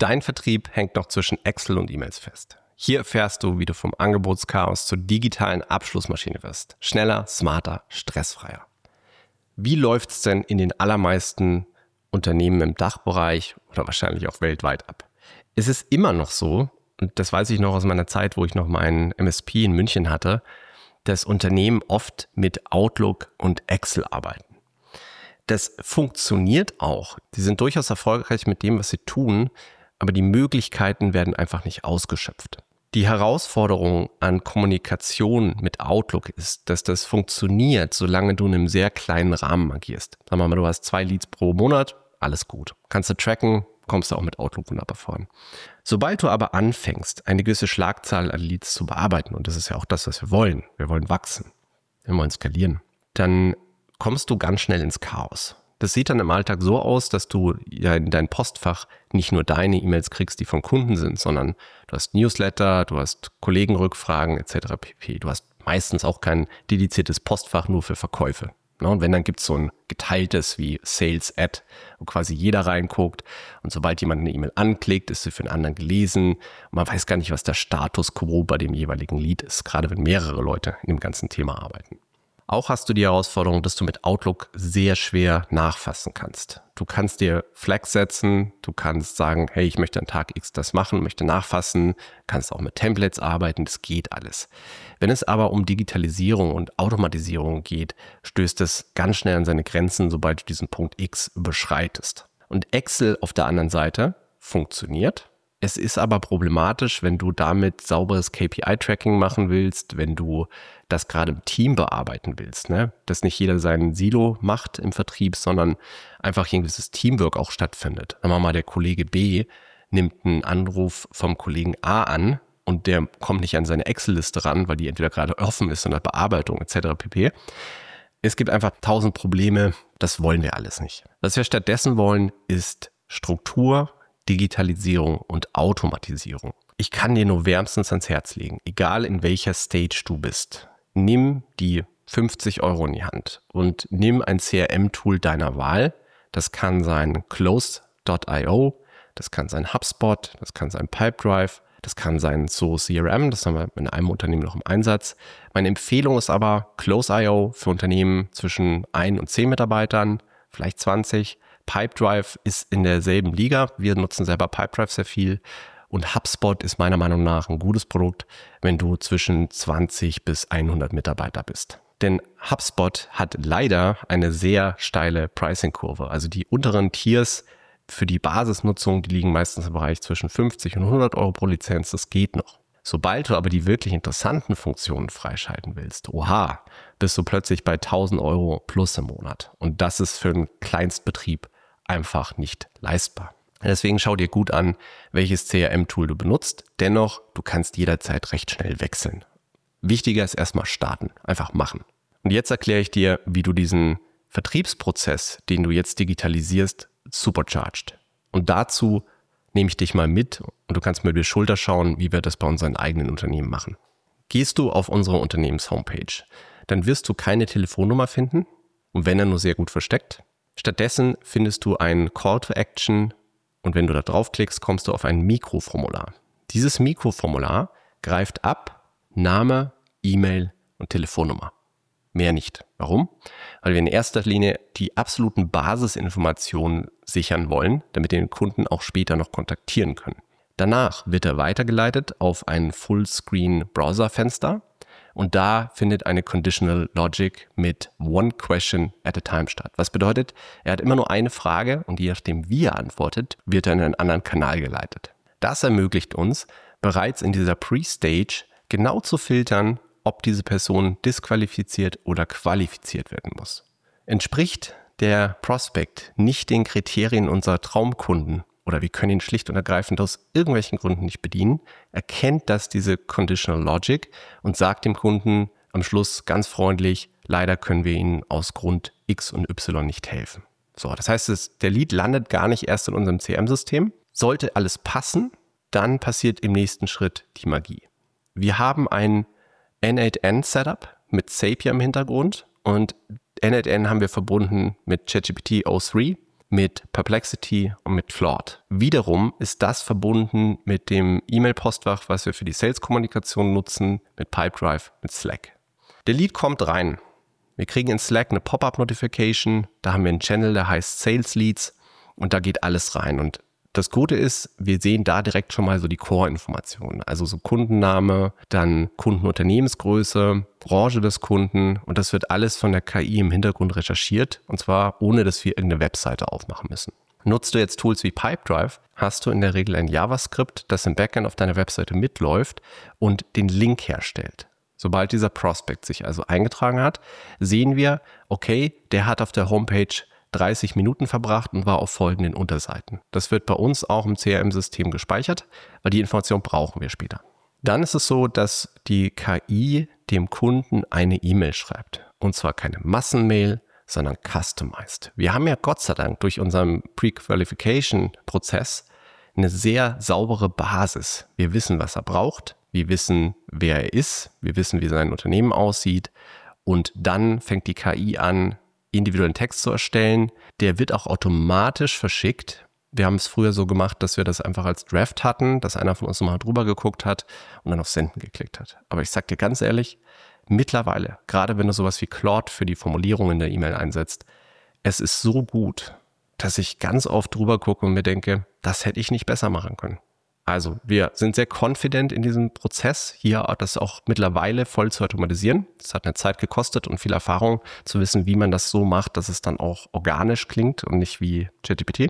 Dein Vertrieb hängt noch zwischen Excel und E-Mails fest. Hier erfährst du, wie du vom Angebotschaos zur digitalen Abschlussmaschine wirst. Schneller, smarter, stressfreier. Wie läuft's denn in den allermeisten Unternehmen im Dachbereich oder wahrscheinlich auch weltweit ab? Es ist immer noch so, und das weiß ich noch aus meiner Zeit, wo ich noch meinen MSP in München hatte, dass Unternehmen oft mit Outlook und Excel arbeiten. Das funktioniert auch. Die sind durchaus erfolgreich mit dem, was sie tun, aber die Möglichkeiten werden einfach nicht ausgeschöpft. Die Herausforderung an Kommunikation mit Outlook ist, dass das funktioniert, solange du in einem sehr kleinen Rahmen agierst. Sagen wir mal, du hast 2 Leads pro Monat, alles gut. Kannst du tracken, kommst du auch mit Outlook wunderbar voran. Sobald du aber anfängst, eine gewisse Schlagzahl an Leads zu bearbeiten, und das ist ja auch das, was wir wollen wachsen, wir wollen skalieren, dann kommst du ganz schnell ins Chaos. Das sieht dann im Alltag so aus, dass du ja in dein Postfach nicht nur deine E-Mails kriegst, die von Kunden sind, sondern du hast Newsletter, du hast Kollegenrückfragen etc. pp. Du hast meistens auch kein dediziertes Postfach nur für Verkäufe. Und wenn, dann gibt es so ein geteiltes wie Sales Ad, wo quasi jeder reinguckt und sobald jemand eine E-Mail anklickt, ist sie für den anderen gelesen. Und man weiß gar nicht, was der Status quo bei dem jeweiligen Lead ist, gerade wenn mehrere Leute in dem ganzen Thema arbeiten. Auch hast du die Herausforderung, dass du mit Outlook sehr schwer nachfassen kannst. Du kannst dir Flags setzen, du kannst sagen, hey, ich möchte an Tag X das machen, möchte nachfassen, kannst auch mit Templates arbeiten, das geht alles. Wenn es aber um Digitalisierung und Automatisierung geht, stößt es ganz schnell an seine Grenzen, sobald du diesen Punkt X überschreitest. Und Excel auf der anderen Seite funktioniert. Es ist aber problematisch, wenn du damit sauberes KPI-Tracking machen willst, wenn du das gerade im Team bearbeiten willst, ne? Dass nicht jeder seinen Silo macht im Vertrieb, sondern einfach ein gewisses Teamwork auch stattfindet. Sagen wir mal, der Kollege B nimmt einen Anruf vom Kollegen A an und der kommt nicht an seine Excel-Liste ran, weil die entweder gerade offen ist oder Bearbeitung etc. pp. Es gibt einfach 1000 Probleme, das wollen wir alles nicht. Was wir stattdessen wollen, ist Struktur, Digitalisierung und Automatisierung. Ich kann dir nur wärmstens ans Herz legen, egal in welcher Stage du bist. Nimm die 50 € in die Hand und nimm ein CRM-Tool deiner Wahl. Das kann sein Close.io, das kann sein HubSpot, das kann sein Pipedrive, das kann sein So CRM, das haben wir in einem Unternehmen noch im Einsatz. Meine Empfehlung ist aber Close.io für Unternehmen zwischen 1 und 10 Mitarbeitern, vielleicht 20. Pipedrive ist in derselben Liga. Wir nutzen selber Pipedrive sehr viel. Und HubSpot ist meiner Meinung nach ein gutes Produkt, wenn du zwischen 20 bis 100 Mitarbeiter bist. Denn HubSpot hat leider eine sehr steile Pricing-Kurve. Also die unteren Tiers für die Basisnutzung, die liegen meistens im Bereich zwischen 50 und 100 € pro Lizenz. Das geht noch. Sobald du aber die wirklich interessanten Funktionen freischalten willst, bist du plötzlich bei 1000 € plus im Monat. Und das ist für einen Kleinstbetrieb einfach nicht leistbar. Deswegen schau dir gut an, welches CRM-Tool du benutzt. Dennoch, du kannst jederzeit recht schnell wechseln. Wichtiger ist erstmal starten, einfach machen. Und jetzt erkläre ich dir, wie du diesen Vertriebsprozess, den du jetzt digitalisierst, supercharged. Und dazu nehme ich dich mal mit und du kannst mir über die Schulter schauen, wie wir das bei unseren eigenen Unternehmen machen. Gehst du auf unsere Unternehmenshomepage, dann wirst du keine Telefonnummer finden und wenn, dann nur sehr gut versteckt. Stattdessen findest du einen Call to Action und wenn du da draufklickst, kommst du auf ein Mikroformular. Dieses Mikroformular greift ab Name, E-Mail und Telefonnummer. Mehr nicht. Warum? Weil wir in erster Linie die absoluten Basisinformationen sichern wollen, damit wir den Kunden auch später noch kontaktieren können. Danach wird er weitergeleitet auf ein Fullscreen-Browser-Fenster und da findet eine Conditional Logic mit One Question at a Time statt. Was bedeutet, er hat immer nur eine Frage und je nachdem, wie er antwortet, wird er in einen anderen Kanal geleitet. Das ermöglicht uns, bereits in dieser Pre-Stage genau zu filtern, ob diese Person disqualifiziert oder qualifiziert werden muss. Entspricht der Prospect nicht den Kriterien unserer Traumkunden oder wir können ihn schlicht und ergreifend aus irgendwelchen Gründen nicht bedienen, erkennt das diese Conditional Logic und sagt dem Kunden am Schluss ganz freundlich, leider können wir Ihnen aus Grund X und Y nicht helfen. So, das heißt, der Lead landet gar nicht erst in unserem CRM-System. Sollte alles passen, dann passiert im nächsten Schritt die Magie. Wir haben ein N8N-Setup mit Zapier im Hintergrund und N8N haben wir verbunden mit ChatGPT o3 mit Perplexity und mit Claude. Wiederum ist das verbunden mit dem E-Mail-Postfach, was wir für die Sales-Kommunikation nutzen, mit Pipedrive, mit Slack. Der Lead kommt rein. Wir kriegen in Slack eine Pop-up-Notification. Da haben wir einen Channel, der heißt Sales Leads und da geht alles rein. Und das Gute ist, wir sehen da direkt schon mal so die Core-Informationen. Also so Kundenname, dann Kundenunternehmensgröße, Branche des Kunden und das wird alles von der KI im Hintergrund recherchiert und zwar ohne, dass wir irgendeine Webseite aufmachen müssen. Nutzt du jetzt Tools wie Pipedrive, hast du in der Regel ein JavaScript, das im Backend auf deiner Webseite mitläuft und den Link herstellt. Sobald dieser Prospect sich also eingetragen hat, sehen wir, okay, der hat auf der Homepage 30 Minuten verbracht und war auf folgenden Unterseiten. Das wird bei uns auch im CRM-System gespeichert, weil die Information brauchen wir später. Dann ist es so, dass die KI dem Kunden eine E-Mail schreibt. Und zwar keine Massenmail, sondern customized. Wir haben ja Gott sei Dank durch unseren Pre-Qualification-Prozess eine sehr saubere Basis. Wir wissen, was er braucht. Wir wissen, wer er ist. Wir wissen, wie sein Unternehmen aussieht. Und dann fängt die KI an, individuellen Text zu erstellen. Der wird auch automatisch verschickt. Wir haben es früher so gemacht, dass wir das einfach als Draft hatten, dass einer von uns nochmal drüber geguckt hat und dann auf Senden geklickt hat. Aber ich sag dir ganz ehrlich, mittlerweile, gerade wenn du sowas wie Claude für die Formulierung in der E-Mail einsetzt, es ist so gut, dass ich ganz oft drüber gucke und mir denke, das hätte ich nicht besser machen können. Also wir sind sehr confident in diesem Prozess, hier das auch mittlerweile voll zu automatisieren. Es hat eine Zeit gekostet und viel Erfahrung zu wissen, wie man das so macht, dass es dann auch organisch klingt und nicht wie ChatGPT.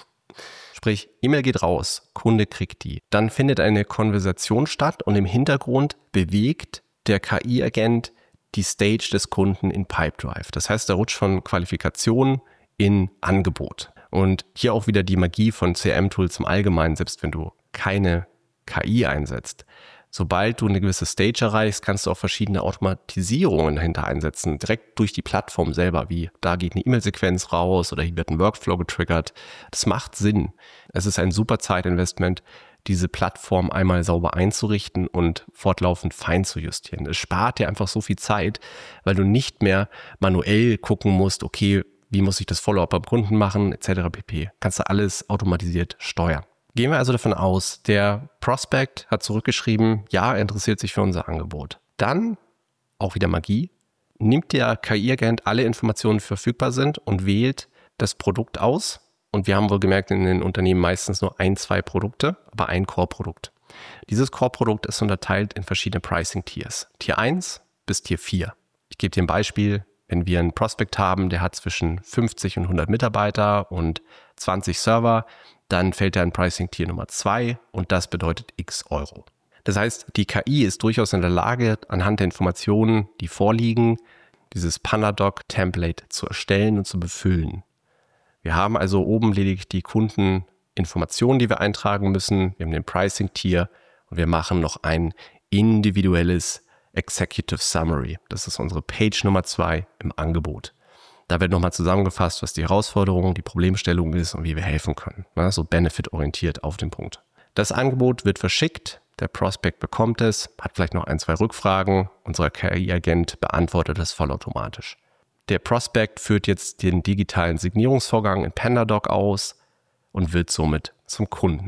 Sprich, E-Mail geht raus, Kunde kriegt die. Dann findet eine Konversation statt und im Hintergrund bewegt der KI-Agent die Stage des Kunden in Pipedrive. Das heißt, er rutscht von Qualifikation in Angebot. Und hier auch wieder die Magie von CRM-Tools im Allgemeinen, selbst wenn du keine KI einsetzt. Sobald du eine gewisse Stage erreichst, kannst du auch verschiedene Automatisierungen dahinter einsetzen, direkt durch die Plattform selber, wie da geht eine E-Mail-Sequenz raus oder hier wird ein Workflow getriggert. Das macht Sinn. Es ist ein super Zeitinvestment, diese Plattform einmal sauber einzurichten und fortlaufend fein zu justieren. Es spart dir einfach so viel Zeit, weil du nicht mehr manuell gucken musst, okay, wie muss ich das Follow-up beim Kunden machen, etc. pp. Kannst du alles automatisiert steuern. Gehen wir also davon aus, der Prospect hat zurückgeschrieben, ja, er interessiert sich für unser Angebot. Dann, auch wieder Magie, nimmt der KI-Agent alle Informationen, die verfügbar sind und wählt das Produkt aus. Und wir haben wohl gemerkt, in den Unternehmen meistens nur 1-2 Produkte, aber ein Core-Produkt. Dieses Core-Produkt ist unterteilt in verschiedene Pricing-Tiers. Tier 1 bis Tier 4. Ich gebe dir ein Beispiel. Wenn wir einen Prospect haben, der hat zwischen 50 und 100 Mitarbeiter und 20 Server, dann fällt er in Pricing Tier Nummer 2 und das bedeutet x Euro. Das heißt, die KI ist durchaus in der Lage, anhand der Informationen, die vorliegen, dieses PandaDoc-Template zu erstellen und zu befüllen. Wir haben also oben lediglich die Kundeninformationen, die wir eintragen müssen. Wir haben den Pricing-Tier und wir machen noch ein individuelles Executive Summary. Das ist unsere Page Nummer 2 im Angebot. Da wird nochmal zusammengefasst, was die Herausforderung, die Problemstellung ist und wie wir helfen können. So benefit-orientiert auf den Punkt. Das Angebot wird verschickt, der Prospect bekommt es, hat vielleicht noch 1-2 Rückfragen, unser KI-Agent beantwortet es vollautomatisch. Der Prospect führt jetzt den digitalen Signierungsvorgang in PandaDoc aus und wird somit zum Kunden.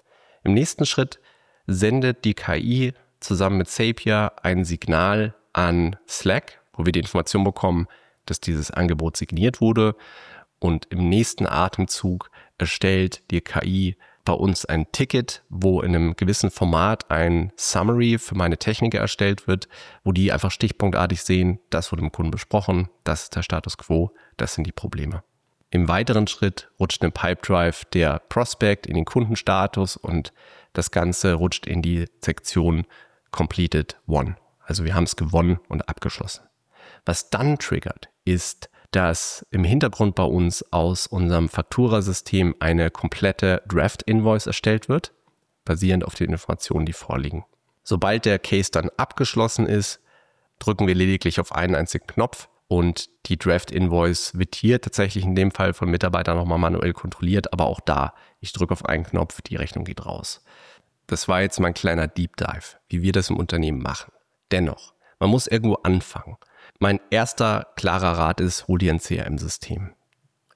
Im nächsten Schritt sendet die KI zusammen mit Zapier ein Signal an Slack, wo wir die Information bekommen, dass dieses Angebot signiert wurde und im nächsten Atemzug erstellt die KI bei uns ein Ticket, wo in einem gewissen Format ein Summary für meine Techniker erstellt wird, wo die einfach stichpunktartig sehen, das wurde mit dem Kunden besprochen, das ist der Status quo, das sind die Probleme. Im weiteren Schritt rutscht im Pipedrive der Prospect in den Kundenstatus und das Ganze rutscht in die Sektion Completed Won. Also wir haben es gewonnen und abgeschlossen. Was dann triggert, ist, dass im Hintergrund bei uns aus unserem Faktura-System eine komplette Draft-Invoice erstellt wird, basierend auf den Informationen, die vorliegen. Sobald der Case dann abgeschlossen ist, drücken wir lediglich auf einen einzigen Knopf und die Draft-Invoice wird hier tatsächlich in dem Fall von Mitarbeitern nochmal manuell kontrolliert, aber auch da, ich drücke auf einen Knopf, die Rechnung geht raus. Das war jetzt mein kleiner Deep Dive, wie wir das im Unternehmen machen. Dennoch, man muss irgendwo anfangen. Mein erster klarer Rat ist, hol dir ein CRM-System.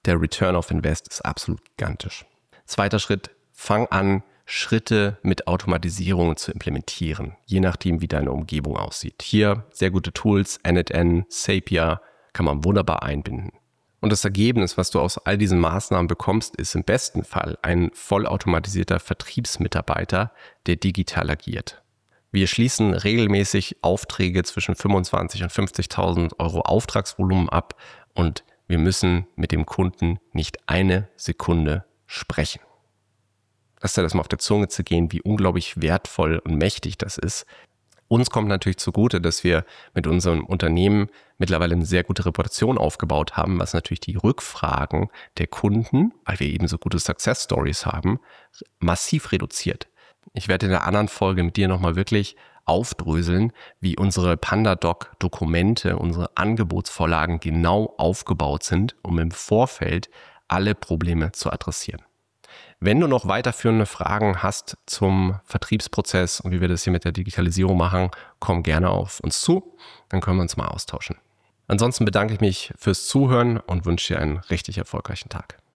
Der Return of Invest ist absolut gigantisch. Zweiter Schritt, fang an, Schritte mit Automatisierung zu implementieren, je nachdem, wie deine Umgebung aussieht. Hier sehr gute Tools, n8n, Zapier, kann man wunderbar einbinden. Und das Ergebnis, was du aus all diesen Maßnahmen bekommst, ist im besten Fall ein vollautomatisierter Vertriebsmitarbeiter, der digital agiert. Wir schließen regelmäßig Aufträge zwischen 25.000 und 50.000 Euro Auftragsvolumen ab und wir müssen mit dem Kunden nicht eine Sekunde sprechen. Lass dir das mal auf der Zunge zu gehen, wie unglaublich wertvoll und mächtig das ist. Uns kommt natürlich zugute, dass wir mit unserem Unternehmen mittlerweile eine sehr gute Reputation aufgebaut haben, was natürlich die Rückfragen der Kunden, weil wir eben so gute Success Stories haben, massiv reduziert. Ich werde in der anderen Folge mit dir nochmal wirklich aufdröseln, wie unsere PandaDoc-Dokumente, unsere Angebotsvorlagen genau aufgebaut sind, um im Vorfeld alle Probleme zu adressieren. Wenn du noch weiterführende Fragen hast zum Vertriebsprozess und wie wir das hier mit der Digitalisierung machen, komm gerne auf uns zu, dann können wir uns mal austauschen. Ansonsten bedanke ich mich fürs Zuhören und wünsche dir einen richtig erfolgreichen Tag.